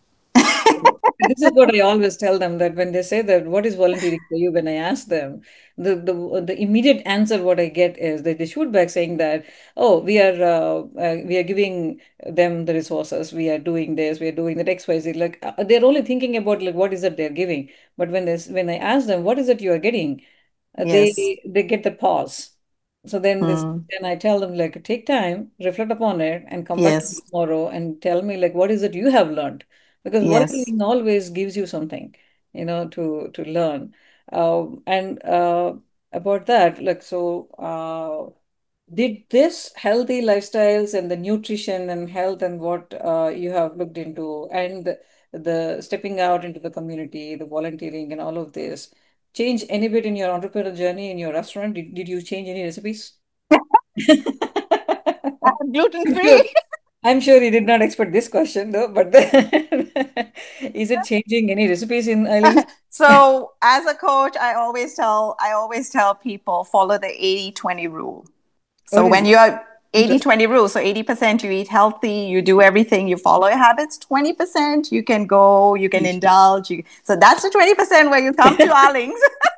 This is what I always tell them, that when they say that what is volunteering for you, when I ask them, the the, the immediate answer what I get is that they shoot back saying that, oh, we are uh, uh, we are giving them the resources, we are doing this, we are doing that X Y Z. Like uh, they're only thinking about like what is it they're giving. But when they when I ask them what is it you are getting, uh, Yes. they they get the pause. So then this Mm. then I tell them like take time, reflect upon it, and come back to me Yes. tomorrow and tell me like what is it you have learned, because Yes. volunteering always gives you something, you know, to to learn. Um, and uh, about that, like so, uh, did this healthy lifestyles and the nutrition and health and what uh, you have looked into, and the, the stepping out into the community, the volunteering and all of this, change any bit in your entrepreneurial journey in your restaurant? Did, did you change any recipes? I'm gluten I'm sure. free. I'm sure you did not expect this question though, but then, is it changing any recipes in Islands? So as a coach, I always tell I always tell people, follow the eighty twenty rule. So What is when it? you're eighty Interesting. twenty rule, so eighty percent you eat healthy, you do everything, you follow your habits, twenty percent you can go, you can indulge. You, so that's the twenty percent where you come to Arlings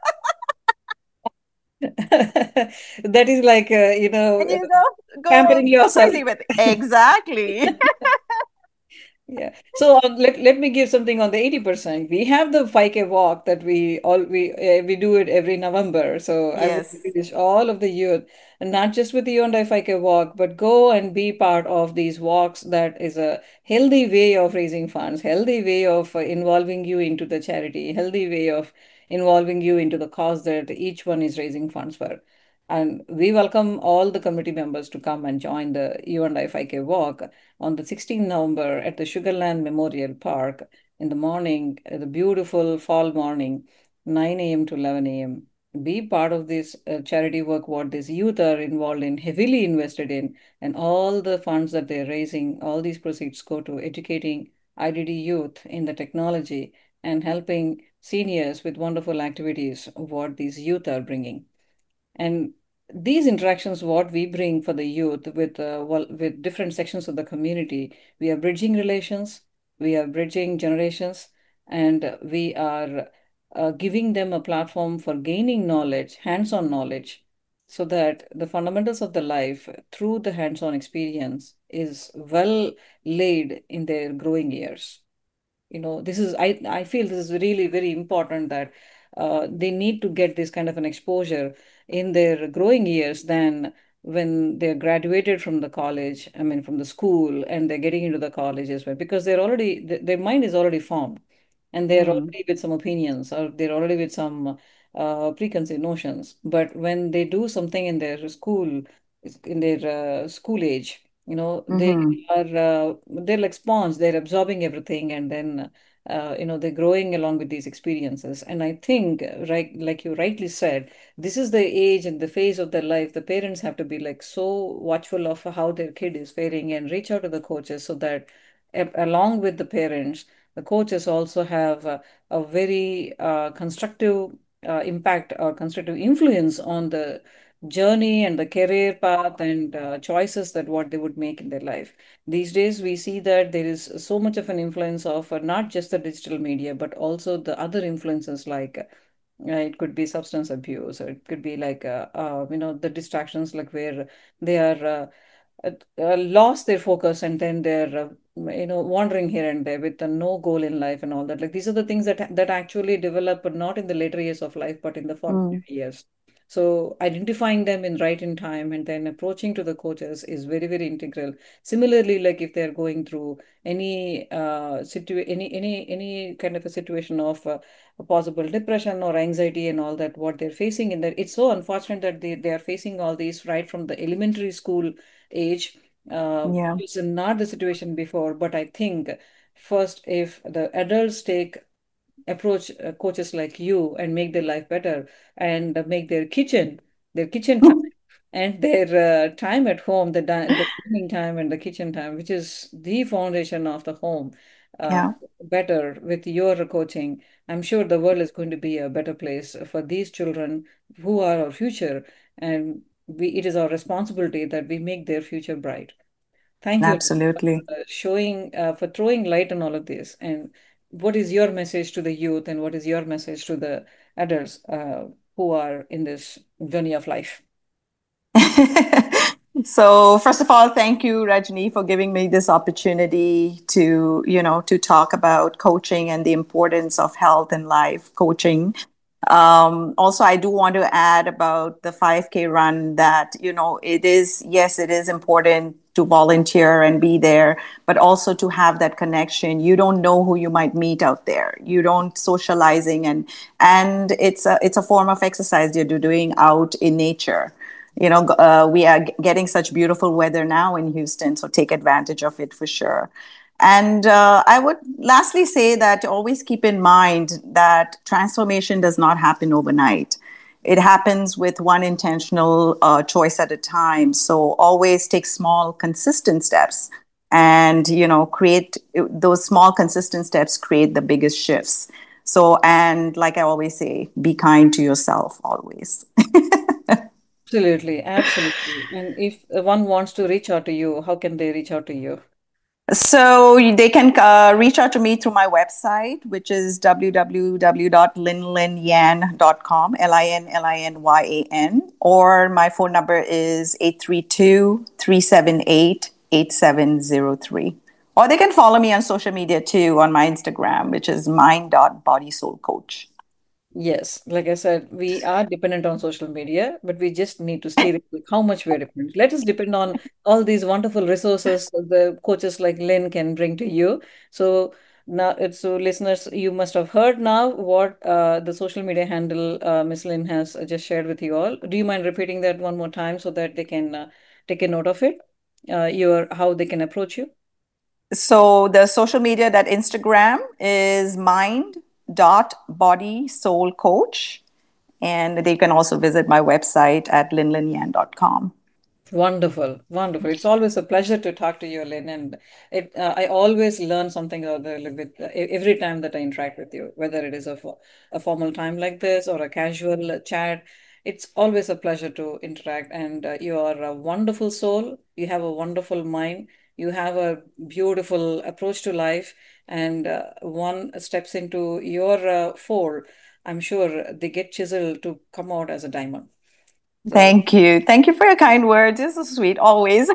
That is like, uh, you know, and uh, you go go pampering yourself. crazy with it. Exactly. Yeah. So uh, let let me give something on the eighty percent. We have the five K walk that we all we uh, we do it every November. So I would Yes. encourage all of the youth, and not just with the You and I five K walk, but go and be part of these walks. That is a healthy way of raising funds, healthy way of uh, involving you into the charity, healthy way of involving you into the cause that each one is raising funds for. And we welcome all the committee members to come and join the You and I five K walk on the sixteenth of November at the Sugarland Memorial Park in the morning, uh, the beautiful fall morning, nine a m to eleven a m. Be part of this uh, charity work, what these youth are involved in, heavily invested in, and all the funds that they're raising, all these proceeds go to educating I D D youth in the technology and helping seniors with wonderful activities, what these youth are bringing. And these interactions, what we bring for the youth with uh, well, with different sections of the community, we are bridging relations, we are bridging generations, and we are uh, giving them a platform for gaining knowledge, hands-on knowledge, so that the fundamentals of the life through the hands-on experience is well laid in their growing years. You know, this is i i feel this is really very important that uh, they need to get this kind of an exposure in their growing years than when they're graduated from the college, I mean from the school, and they're getting into the college as well, because they're already th- their mind is already formed, and they're Mm. already with some opinions, or they're already with some uh, preconceived notions. But when they do something in their school, in their uh, school age, you know, they Mm-hmm. are uh, they're like sponge, they're absorbing everything, and then uh, you know, they're growing along with these experiences. And I think, uh, right, like you rightly said, this is the age and the phase of their life the parents have to be like so watchful of how their kid is faring and reach out to the coaches, so that a- along with the parents, the coaches also have a, a very uh, constructive uh, impact or constructive influence on the journey and the career path and uh, choices that what they would make in their life. These days, we see that there is so much of an influence of uh, not just the digital media, but also the other influences like uh, it could be substance abuse, or it could be like uh, uh, you know, the distractions, like where they are uh, uh, uh, lost their focus, and then they're uh, you know, wandering here and there with uh, no goal in life and all that. Like these are the things that that actually develop, but not in the later years of life, but in the formative Mm. years. So identifying them in right in time and then approaching to the coaches is very, very integral. Similarly, like if they're going through any uh situ any any any kind of a situation of uh, a possible depression or anxiety and all that, what they're facing in that, it's so unfortunate that they, they are facing all these right from the elementary school age, uh, Yeah. which is not the situation before. But I think first, if the adults take approach uh, coaches like you and make their life better, and uh, make their kitchen their kitchen time and their uh, time at home, the, di- the dining time and the kitchen time, which is the foundation of the home, uh, Yeah. better with your coaching, I'm sure the world is going to be a better place for these children who are our future. And we, it is our responsibility that we make their future bright. Thank you for Absolutely. uh, showing, uh, for throwing light on all of this. And what is your message to the youth, and what is your message to the adults uh, who are in this journey of life? So first of all, thank you, Rajni, for giving me this opportunity to, you know, to talk about coaching and the importance of health and life coaching. Um, also, I do want to add about the five K run that, you know, it is, yes, it is important to volunteer and be there, but also to have that connection. You don't know who you might meet out there. You don't socializing, and and it's a it's a form of exercise you're doing out in nature. You know, uh, we are g- getting such beautiful weather now in Houston, so take advantage of it for sure. And uh, I would lastly say that always keep in mind that transformation does not happen overnight. It happens with one intentional uh, choice at a time. So always take small, consistent steps, and you know, create those small, consistent steps create the biggest shifts. So, and like I always say, be kind to yourself always. Absolutely, absolutely. And if uh, one wants to reach out to you, how can they reach out to you? So they can uh, reach out to me through my website, which is w w w dot lin lin yan dot com, L I N L I N Y A N, or my phone number is eight three two, three seven eight, eight seven zero three. Or they can follow me on social media too on my Instagram, which is mind.bodysoulcoach. Yes, like I said, we are dependent on social media, but we just need to steer it with how much we're dependent. Let us depend on all these wonderful resources that the coaches like Lynn can bring to you. So now, it's so listeners, you must have heard now what uh, the social media handle uh, Miss Lynn has uh, just shared with you all. Do you mind repeating that one more time so that they can uh, take a note of it? Uh, your how they can approach you? So the social media, that Instagram is mind.bodysoulcoach. And they can also visit my website at lin lin yan dot com. Wonderful, wonderful. It's always a pleasure to talk to you, Lynn, and it. Uh, I always learn something or other with uh, e- every time that I interact with you, whether it is a, fo- a formal time like this or a casual uh, chat. It's always a pleasure to interact, and uh, you are a wonderful soul. You have a wonderful mind. You have a beautiful approach to life, and uh, one steps into your uh, fold. I'm sure they get chiseled to come out as a diamond. So. Thank you. Thank you for your kind words. You're so sweet, always.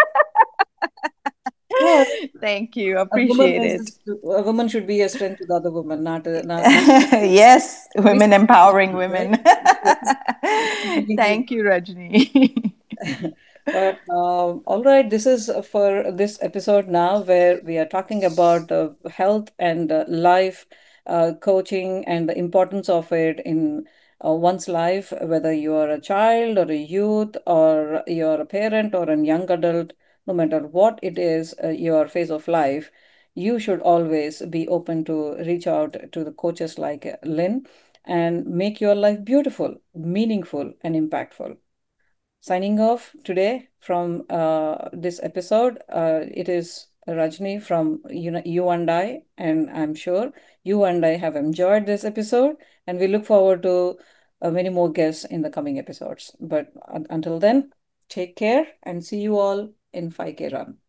Yeah, Thank you. a woman Appreciate is it. a woman should be a strength to the other woman, not a, not not Yes, we women empowering right? women. Yes. Believe Thank you, Rajni. me. But um, all right, this is for this episode now, where we are talking about uh, health and uh, life uh, coaching and the importance of it in uh, one's life, whether you are a child or a youth or you're a parent or a young adult, no matter what it is, uh, your phase of life, you should always be open to reach out to the coaches like uh, Lynn and make your life beautiful, meaningful, and impactful. Signing off today from uh, this episode. Uh, it is Rajni from you, know, you and I, and I'm sure you and I have enjoyed this episode, and we look forward to uh, many more guests in the coming episodes. But un- until then, take care and see you all in five K Run.